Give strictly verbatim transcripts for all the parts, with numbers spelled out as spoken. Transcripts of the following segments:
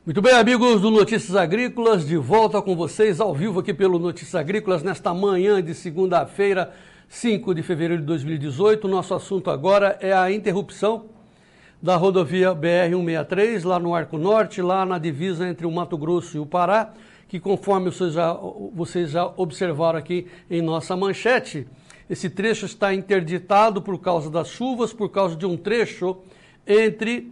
Muito bem, amigos do Notícias Agrícolas, de volta com vocês ao vivo aqui pelo Notícias Agrícolas nesta manhã de segunda-feira, cinco de fevereiro de dois mil e dezoito. Nosso assunto agora é a interrupção da rodovia B R cento e sessenta e três, lá no Arco Norte, lá na divisa entre o Mato Grosso e o Pará, que conforme vocês já, vocês já observaram aqui em nossa manchete, esse trecho está interditado por causa das chuvas, por causa de um trecho entre...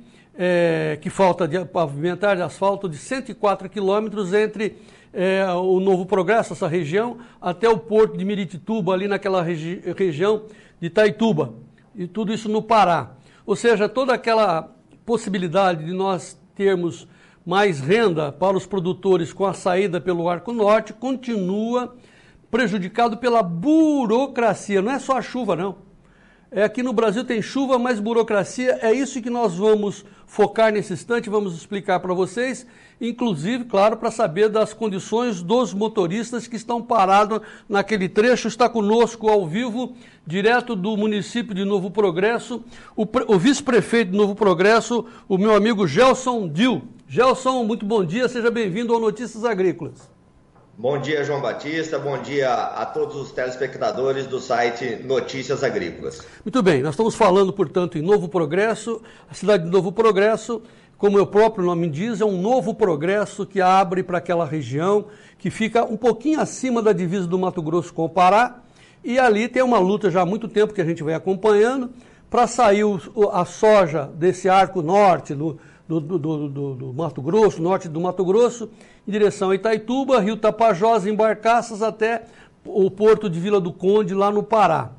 É, que falta de pavimentar de asfalto de cento e quatro quilômetros entre é, o Novo Progresso, essa região, até o porto de Miritituba, ali naquela regi região de Itaituba, e tudo isso no Pará. Ou seja, toda aquela possibilidade de nós termos mais renda para os produtores com a saída pelo Arco Norte continua prejudicado pela burocracia. Não é só a chuva, não. É, aqui no Brasil tem chuva, mas burocracia, é isso que nós vamos focar nesse instante, vamos explicar para vocês, inclusive, claro, para saber das condições dos motoristas que estão parados naquele trecho. Está conosco ao vivo, direto do município de Novo Progresso, o, o vice-prefeito de Novo Progresso, o meu amigo Gelson Dil. Gelson, muito bom dia, seja bem-vindo ao Notícias Agrícolas. Bom dia, João Batista, bom dia a todos os telespectadores do site Notícias Agrícolas. Muito bem, nós estamos falando, portanto, em Novo Progresso. A cidade de Novo Progresso, como o próprio nome diz, é um novo progresso que abre para aquela região, que fica um pouquinho acima da divisa do Mato Grosso com o Pará, e ali tem uma luta já há muito tempo que a gente vai acompanhando, para sair o, a soja desse Arco Norte, do Do, do, do, do Mato Grosso, norte do Mato Grosso, em direção a Itaituba, Rio Tapajós, Embarcaças, até o porto de Vila do Conde, lá no Pará.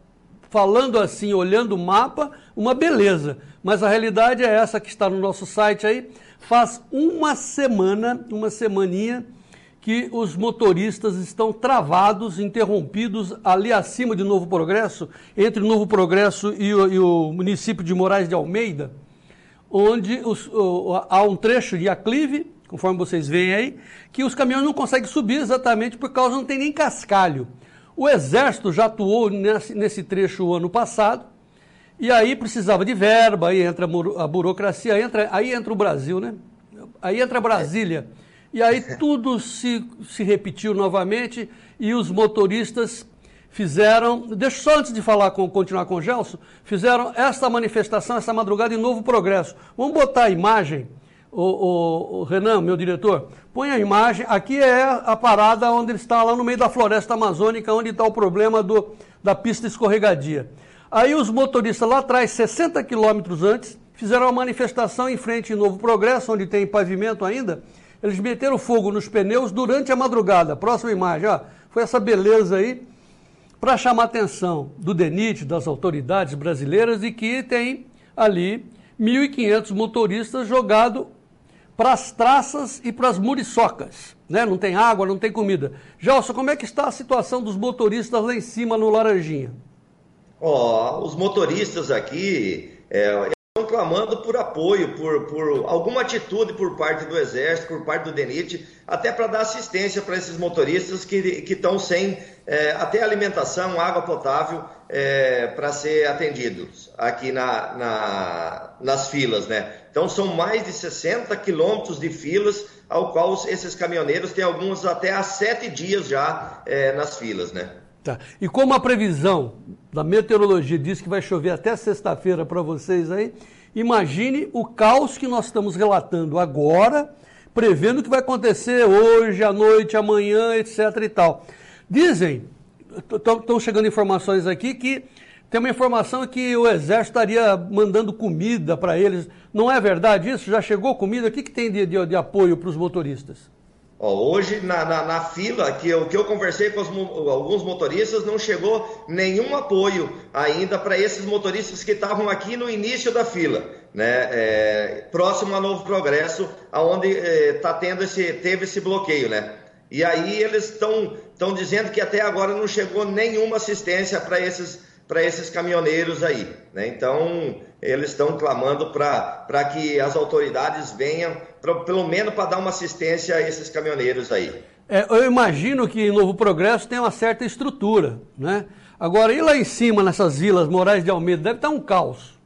Falando assim, olhando o mapa, uma beleza, mas a realidade é essa que está no nosso site aí. Faz uma semana, uma semaninha, que os motoristas estão travados, interrompidos ali acima de Novo Progresso, entre Novo Progresso e o, e o município de Moraes de Almeida, onde os, o, há um trecho de aclive, conforme vocês veem aí, que os caminhões não conseguem subir exatamente por causa não tem nem cascalho. O Exército já atuou nesse, nesse trecho o ano passado, e aí precisava de verba, aí entra a burocracia, aí entra, aí entra o Brasil, né? Aí entra Brasília. E aí tudo se, se repetiu novamente, e os motoristas fizeram, deixa só antes de falar com, continuar com o Gelson, fizeram essa manifestação, essa madrugada em Novo Progresso. Vamos botar a imagem, o, o, o Renan, meu diretor, põe a imagem, aqui é a parada onde ele está, lá no meio da floresta amazônica, onde está o problema do, da pista escorregadia. Aí os motoristas lá atrás, sessenta quilômetros antes, fizeram uma manifestação em frente em Novo Progresso, onde tem pavimento ainda, eles meteram fogo nos pneus durante a madrugada. Próxima imagem, ó, foi essa beleza aí, para chamar a atenção do DENIT, das autoridades brasileiras, e que tem ali mil e quinhentos motoristas jogados para as traças e para as muriçocas, né? Não tem água, não tem comida. Gelson, como é que está a situação dos motoristas lá em cima no Laranjinha? Ó, oh, os motoristas aqui é, estão clamando por apoio, por, por alguma atitude por parte do Exército, por parte do DENIT, até para dar assistência para esses motoristas que estão sem é, até alimentação, água potável é, para ser atendidos aqui na, na, nas filas, né? Então são mais de sessenta quilômetros de filas, ao qual esses caminhoneiros têm alguns até há sete dias já é, nas filas, né? Tá. E como a previsão da meteorologia diz que vai chover até sexta-feira para vocês aí, imagine o caos que nós estamos relatando agora, prevendo o que vai acontecer hoje, à noite, amanhã, etc e tal. Dizem, estão chegando informações aqui, que tem uma informação que o Exército estaria mandando comida para eles. Não é verdade isso? Já chegou comida? O que, que tem de, de, de apoio para os motoristas? Hoje, na, na, na fila, que eu, que eu conversei com os, alguns motoristas, não chegou nenhum apoio ainda para esses motoristas que estavam aqui no início da fila, né? É, próximo a Novo Progresso, onde é, tá tendo esse, teve esse bloqueio, né? E aí eles estão estão dizendo que até agora não chegou nenhuma assistência para esses, para esses caminhoneiros aí, né? Então, eles estão clamando para que as autoridades venham, pra, pelo menos para dar uma assistência a esses caminhoneiros aí. É, eu imagino que em Novo Progresso tem uma certa estrutura, né? Agora, e lá em cima, nessas vilas, Moraes de Almeida, deve estar um caos.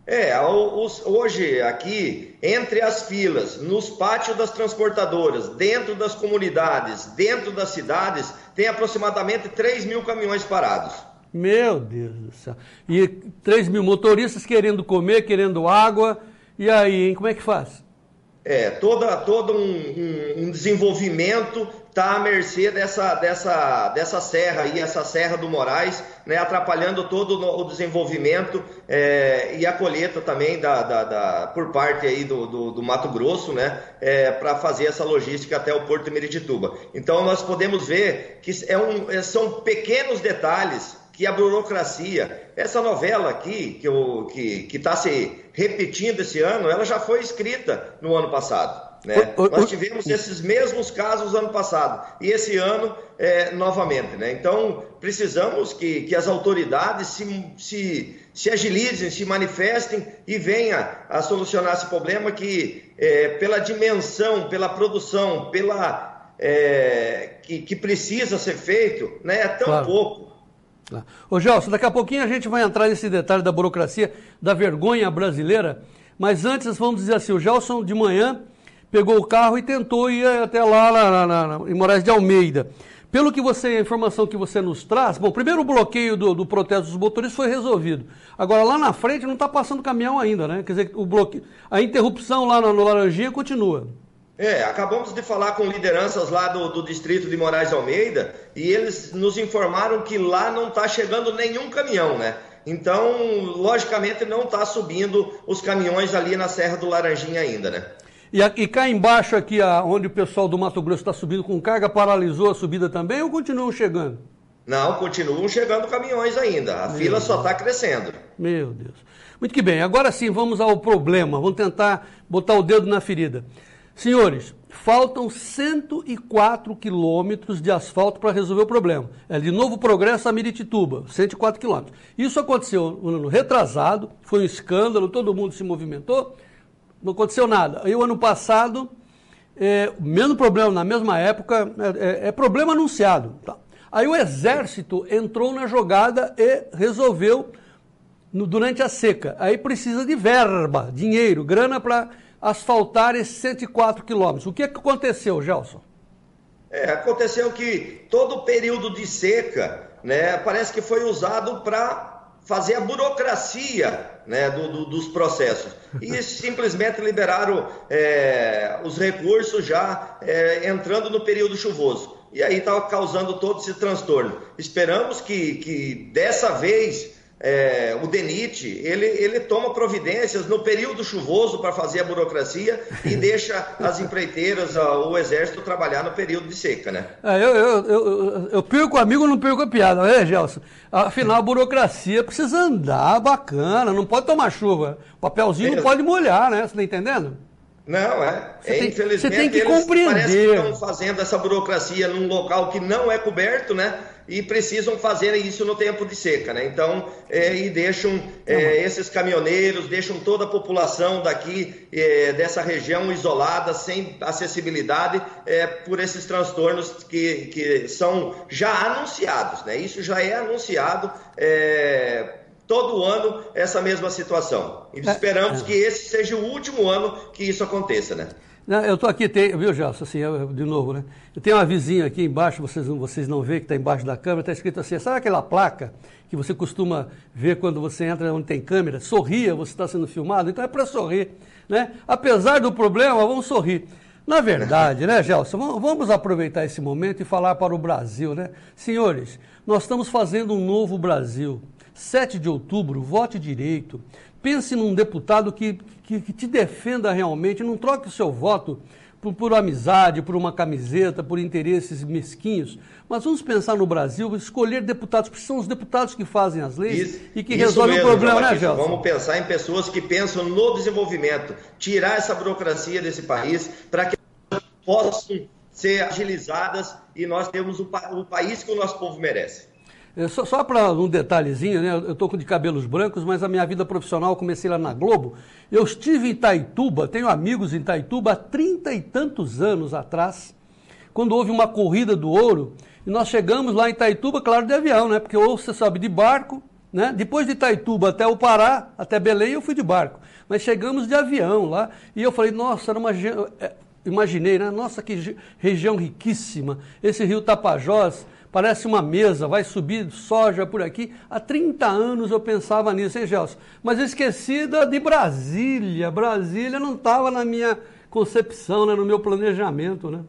É, os, hoje aqui, entre as filas, nos pátios das transportadoras, dentro das comunidades, dentro das cidades, tem aproximadamente três mil caminhões parados. Meu Deus do céu. E três mil motoristas querendo comer, querendo água, e aí, hein? Como é que faz? É, toda, todo um, um, um desenvolvimento está à mercê dessa, dessa, dessa serra aí, essa Serra do Moraes, né, atrapalhando todo o desenvolvimento é, e a colheita também da, da, da, por parte aí do, do, do Mato Grosso, né, é, para fazer essa logística até o Porto de Miritituba. Então nós podemos ver que é um, são pequenos detalhes que a burocracia, essa novela aqui, que está se repetindo esse ano, ela já foi escrita no ano passado. Né? O, o, Nós tivemos esses mesmos casos ano passado, e esse ano é, novamente. Né? Então, precisamos que, que as autoridades se, se, se agilizem, se manifestem e venham a solucionar esse problema que, é, pela dimensão, pela produção, pela, é, que, que precisa ser feito, né? É tão claro. pouco. Ô Gelson, daqui a pouquinho a gente vai entrar nesse detalhe da burocracia, da vergonha brasileira, mas antes vamos dizer assim, o Gelson de manhã pegou o carro e tentou ir até lá, lá, lá, lá em Moraes de Almeida. Pelo que você, a informação que você nos traz, bom, primeiro o bloqueio do, do protesto dos motoristas foi resolvido. Agora lá na frente não está passando caminhão ainda, né? Quer dizer, o bloqueio, a interrupção lá no, no Laranjinha continua. É, acabamos de falar com lideranças lá do, do distrito de Moraes de Almeida e eles nos informaram que lá não está chegando nenhum caminhão, né? Então, logicamente, não está subindo os caminhões ali na Serra do Laranjinha ainda, né? E, e cá embaixo, aqui, onde o pessoal do Mato Grosso está subindo com carga, paralisou a subida também ou continuam chegando? Não, continuam chegando caminhões ainda. A Meu fila Deus. só está crescendo. Meu Deus. Muito que bem. Agora sim, vamos ao problema. Vamos tentar botar o dedo na ferida. Senhores, faltam cento e quatro quilômetros de asfalto para resolver o problema. É de Novo Progresso a Miritituba, cento e quatro quilômetros. Isso aconteceu no ano retrasado, foi um escândalo, todo mundo se movimentou, não aconteceu nada. Aí o ano passado, é, o mesmo problema na mesma época, é, é, é problema anunciado. Tá? Aí o Exército entrou na jogada e resolveu no, durante a seca. Aí precisa de verba, dinheiro, grana para asfaltar esses cento e quatro quilômetros. O que, que aconteceu, Gelson? É, aconteceu que todo o período de seca, né, parece que foi usado para fazer a burocracia, né, do, do, dos processos. E simplesmente liberaram é, os recursos já é, entrando no período chuvoso. E aí estava causando todo esse transtorno. Esperamos que, que dessa vez... É, o DENIT, ele, ele toma providências no período chuvoso para fazer a burocracia e deixa as empreiteiras, o Exército, trabalhar no período de seca, né? É, eu, eu, eu, eu perco amigo, não perco a piada, né, Gelson? Afinal, a burocracia precisa andar bacana, não pode tomar chuva. O papelzinho é. não pode molhar, né? Você está entendendo? Não, é. Você tem, Infelizmente, você tem que eles compreender. Parece que estão fazendo essa burocracia num local que não é coberto, né? E precisam fazer isso no tempo de seca, né? Então, é, e deixam é, esses caminhoneiros, deixam toda a população daqui, é, dessa região isolada, sem acessibilidade, é, por esses transtornos que, que são já anunciados, né? Isso já é anunciado, é, todo ano essa mesma situação. E esperamos que esse seja o último ano que isso aconteça, né? Não, eu estou aqui, tem, viu, Gelson, assim, eu, de novo, né? Eu tenho uma vizinha aqui embaixo, vocês, vocês não veem, que está embaixo da câmera, está escrito assim, sabe aquela placa que você costuma ver quando você entra onde tem câmera? Sorria, você está sendo filmado, então é para sorrir, né? Apesar do problema, vamos sorrir. Na verdade, né, Gelson, vamos aproveitar esse momento e falar para o Brasil, né? Senhores, nós estamos fazendo um novo Brasil. sete de outubro, vote direito. Pense num deputado que, que, que te defenda realmente, não troque o seu voto por, por amizade, por uma camiseta, por interesses mesquinhos. Mas vamos pensar no Brasil, escolher deputados, porque são os deputados que fazem as leis isso, e que resolvem mesmo, o problema, né, Gelson? Vamos pensar em pessoas que pensam no desenvolvimento, tirar essa burocracia desse país para que possam ser agilizadas e nós temos o, o país que o nosso povo merece. Só, só para um detalhezinho, né? Eu estou de cabelos brancos, mas a minha vida profissional eu comecei lá na Globo. Eu estive em Itaituba, tenho amigos em Itaituba há trinta e tantos anos atrás, quando houve uma corrida do ouro, e nós chegamos lá em Itaituba, claro, de avião, né? Porque ou você sobe de barco, né? Depois de Itaituba até o Pará, até Belém, eu fui de barco. Mas chegamos de avião lá e eu falei, nossa, era uma... Imaginei, né? Nossa, que região riquíssima. Esse rio Tapajós parece uma mesa, vai subir soja por aqui. Há trinta anos eu pensava nisso, hein, Gelson? Mas eu esqueci de Brasília. Brasília não estava na minha concepção, né? No meu planejamento, né?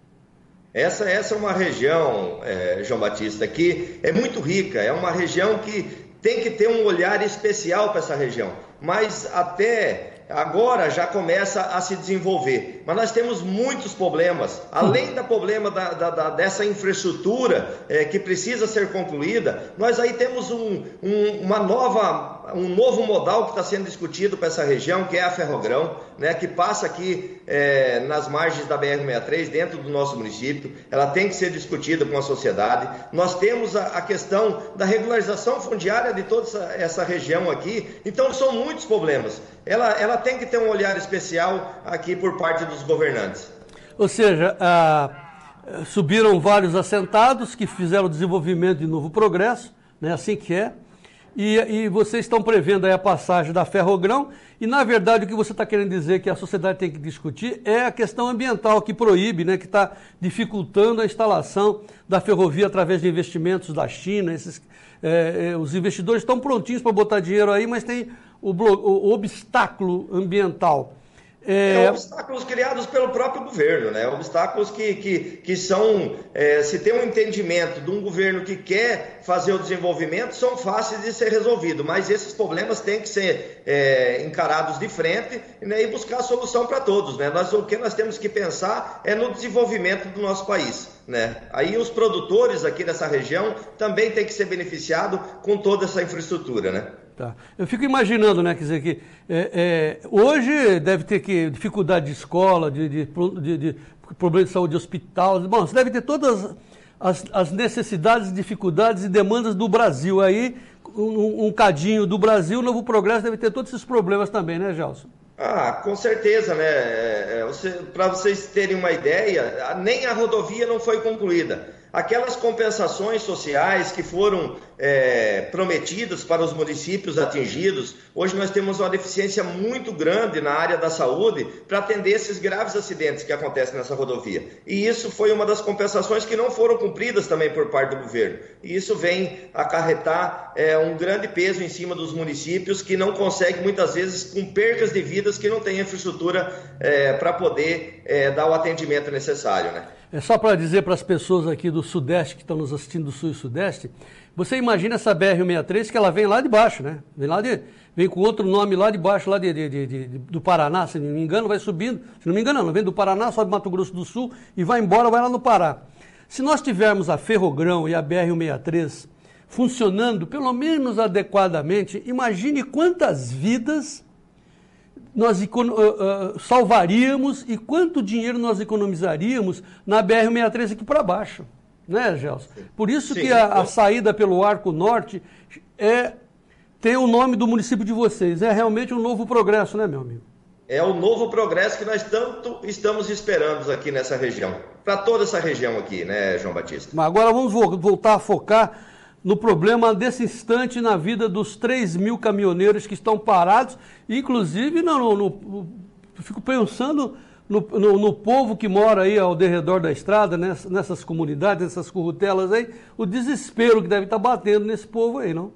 Essa, essa é uma região, é, João Batista, que é muito rica, é uma região que tem que ter um olhar especial para essa região, mas até agora já começa a se desenvolver. Mas nós temos muitos problemas, além do problema da, da, da, dessa infraestrutura é, que precisa ser concluída, nós aí temos um, um, uma nova, um novo modal que está sendo discutido para essa região, que é a Ferrogrão, né, que passa aqui é, nas margens da B R cento e sessenta e três, dentro do nosso município. Ela tem que ser discutida com a sociedade. Nós temos a, a questão da regularização fundiária de toda essa, essa região aqui. Então, são muitos problemas. Ela, ela tem que ter um olhar especial aqui por parte dos governantes. Ou seja, ah, subiram vários assentados que fizeram o desenvolvimento de Novo Progresso, né, assim que é, e, e vocês estão prevendo aí a passagem da Ferrogrão, e na verdade o que você está querendo dizer que a sociedade tem que discutir é a questão ambiental que proíbe, né, que está dificultando a instalação da ferrovia através de investimentos da China. Esses, é, é, os investidores estão prontinhos para botar dinheiro aí, mas tem o, o, o obstáculo ambiental. É, é, obstáculos criados pelo próprio governo, né? Obstáculos que, que, que são, é, se tem um entendimento de um governo que quer fazer o desenvolvimento, são fáceis de ser resolvidos, mas esses problemas têm que ser é, encarados de frente, né, e buscar solução para todos, né? Nós, o que nós temos que pensar é no desenvolvimento do nosso país, né? Aí os produtores aqui dessa região também têm que ser beneficiados com toda essa infraestrutura, né? Tá. Eu fico imaginando, né, quer dizer, que é, é, hoje deve ter que, dificuldade de escola, de, de, de, de problema de saúde de hospital. Bom, você deve ter todas as, as necessidades, dificuldades e demandas do Brasil. Aí, um, um cadinho do Brasil, o Novo Progresso deve ter todos esses problemas também, né, Gelson? Ah, com certeza, né? É, você, para vocês terem uma ideia, nem a rodovia não foi concluída. Aquelas compensações sociais que foram é, prometidas para os municípios atingidos, hoje nós temos uma deficiência muito grande na área da saúde para atender esses graves acidentes que acontecem nessa rodovia. E isso foi uma das compensações que não foram cumpridas também por parte do governo. E isso vem acarretar é, um grande peso em cima dos municípios que não conseguem, muitas vezes, com percas de vidas, que não têm infraestrutura é, para poder é, dar o atendimento necessário, né? É só para dizer para as pessoas aqui do Sudeste, que estão nos assistindo do Sul e Sudeste, você imagina essa B R cento e sessenta e três, que ela vem lá de baixo, né? Vem, lá de, vem com outro nome lá de baixo, lá de, de, de, de, do Paraná, se não me engano, vai subindo. Se não me engano, não, vem do Paraná, sobe Mato Grosso do Sul e vai embora, vai lá no Pará. Se nós tivermos a Ferrogrão e a B R cento e sessenta e três funcionando pelo menos adequadamente, imagine quantas vidas nós uh, uh, salvaríamos e quanto dinheiro nós economizaríamos na B R cento e sessenta e três aqui para baixo, né, Gelson? Por isso Sim, que a, a saída pelo Arco Norte é, tem o nome do município de vocês, é realmente um novo progresso, né, meu amigo? É o novo progresso que nós tanto estamos esperando aqui nessa região, para toda essa região aqui, né, João Batista? Mas agora vamos voltar a focar no problema desse instante na vida dos três mil caminhoneiros que estão parados, inclusive no, no, no, fico pensando no, no, no povo que mora aí ao derredor da estrada, nessas, nessas comunidades, nessas currutelas aí, o desespero que deve estar batendo nesse povo aí, não?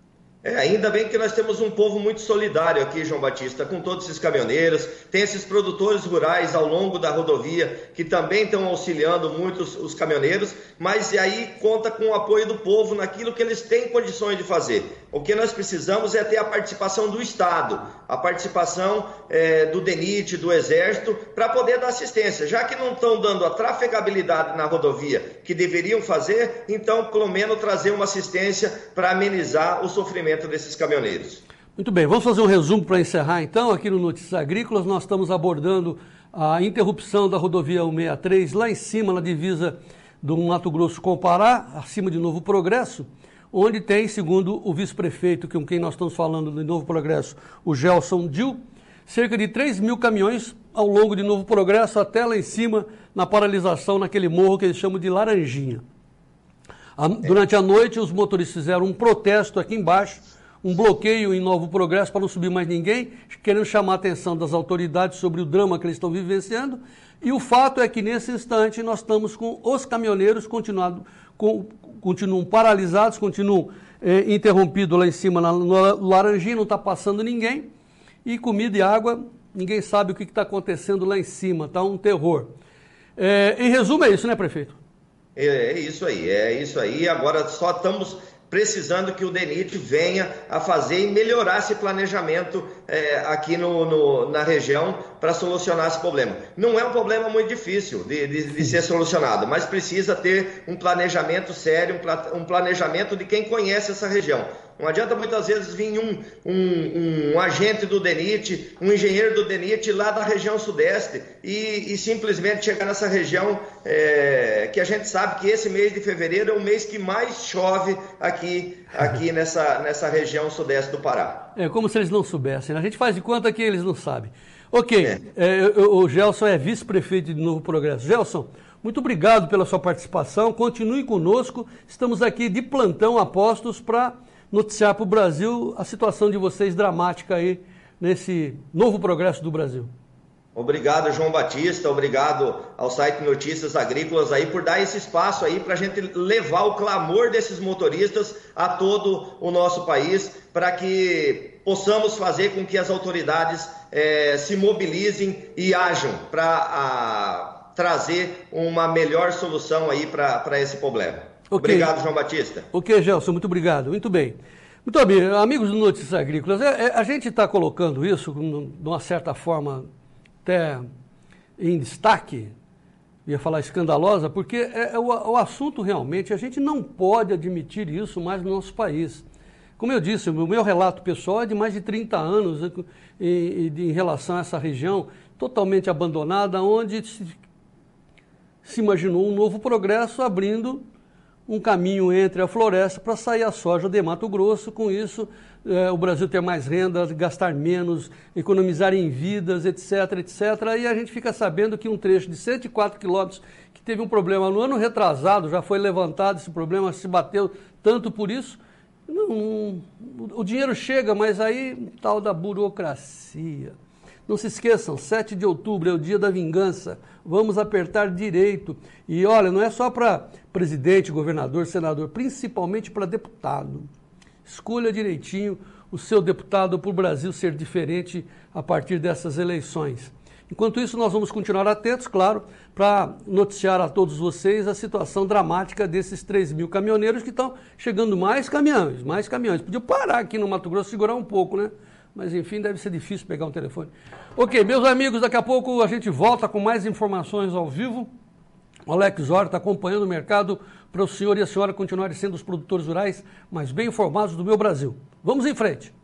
É, ainda bem que nós temos um povo muito solidário aqui, João Batista, com todos esses caminhoneiros, tem esses produtores rurais ao longo da rodovia que também estão auxiliando muito os, os caminhoneiros, mas aí conta com o apoio do povo naquilo que eles têm condições de fazer. O que nós precisamos é ter a participação do Estado, a participação é, do DENIT, do Exército, para poder dar assistência. Já que não estão dando a trafegabilidade na rodovia que deveriam fazer, então pelo menos trazer uma assistência para amenizar o sofrimento desses caminhoneiros. Muito bem, vamos fazer um resumo para encerrar então. Aqui no Notícias Agrícolas nós estamos abordando a interrupção da rodovia cento e sessenta e três lá em cima, na divisa do Mato Grosso com o Pará, acima de Novo Progresso, onde tem, segundo o vice-prefeito com quem nós estamos falando de Novo Progresso, o Gelson Dil, cerca de três mil caminhões ao longo de Novo Progresso até lá em cima, na paralisação, naquele morro que eles chamam de Laranjinha. Durante a noite, os motoristas fizeram um protesto aqui embaixo, um bloqueio em Novo Progresso para não subir mais ninguém, querendo chamar a atenção das autoridades sobre o drama que eles estão vivenciando. E o fato é que, nesse instante, nós estamos com os caminhoneiros continuado, com, continuam paralisados, continuam é, interrompidos lá em cima na, no Laranjinha, não está passando ninguém. E comida e água, ninguém sabe o que está acontecendo lá em cima, está um terror. É, em resumo, é isso, né, prefeito? É, é isso aí, é isso aí. Agora só estamos precisando que o DENIT venha a fazer e melhorar esse planejamento é, aqui no, no, na região para solucionar esse problema. Não é um problema muito difícil de, de, de ser solucionado, mas precisa ter um planejamento sério, um, um planejamento de quem conhece essa região. Não adianta muitas vezes vir um, um, um agente do DENIT, um engenheiro do DENIT lá da região sudeste e, e simplesmente chegar nessa região é, que a gente sabe que esse mês de fevereiro é o mês que mais chove aqui, aqui nessa, nessa região sudeste do Pará. É como se eles não soubessem, né? A gente faz de conta que eles não sabem. Ok, é. É, o Gelson é vice-prefeito de Novo Progresso. Gelson, muito obrigado pela sua participação, continue conosco, estamos aqui de plantão apostos para noticiar para o Brasil a situação de vocês dramática aí nesse Novo Progresso do Brasil. Obrigado, João Batista, obrigado ao site Notícias Agrícolas aí por dar esse espaço aí para a gente levar o clamor desses motoristas a todo o nosso país, para que possamos fazer com que as autoridades é, se mobilizem e ajam para trazer uma melhor solução aí para esse problema. Okay. Obrigado, João Batista. Ok, Gelson, muito obrigado. Muito bem. Muito bem, amigos do Notícias Agrícolas, é, é, a gente está colocando isso de uma certa forma até em destaque, ia falar escandalosa, porque é, é o, o assunto realmente, a gente não pode admitir isso mais no nosso país. Como eu disse, o meu relato pessoal é de mais de trinta anos em, em relação a essa região totalmente abandonada, onde se, se imaginou um novo progresso abrindo um caminho entre a floresta para sair a soja de Mato Grosso. Com isso, eh, o Brasil ter mais renda, gastar menos, economizar em vidas, etc, etcétera. E a gente fica sabendo que um trecho de cento e quatro quilômetros, que teve um problema no ano retrasado, já foi levantado, esse problema se bateu tanto por isso. Não, o dinheiro chega, mas aí tal da burocracia. Não se esqueçam, sete de outubro é o dia da vingança, vamos apertar direito. E olha, não é só para presidente, governador, senador, principalmente para deputado. Escolha direitinho o seu deputado para o Brasil ser diferente a partir dessas eleições. Enquanto isso, nós vamos continuar atentos, claro, para noticiar a todos vocês a situação dramática desses três mil caminhoneiros que estão chegando mais caminhões, mais caminhões. Podiam parar aqui no Mato Grosso, segurar um pouco, né? Mas, enfim, deve ser difícil pegar um telefone. Ok, meus amigos, daqui a pouco a gente volta com mais informações ao vivo. O Alex Hora está acompanhando o mercado para o senhor e a senhora continuarem sendo os produtores rurais mais bem informados do meu Brasil. Vamos em frente.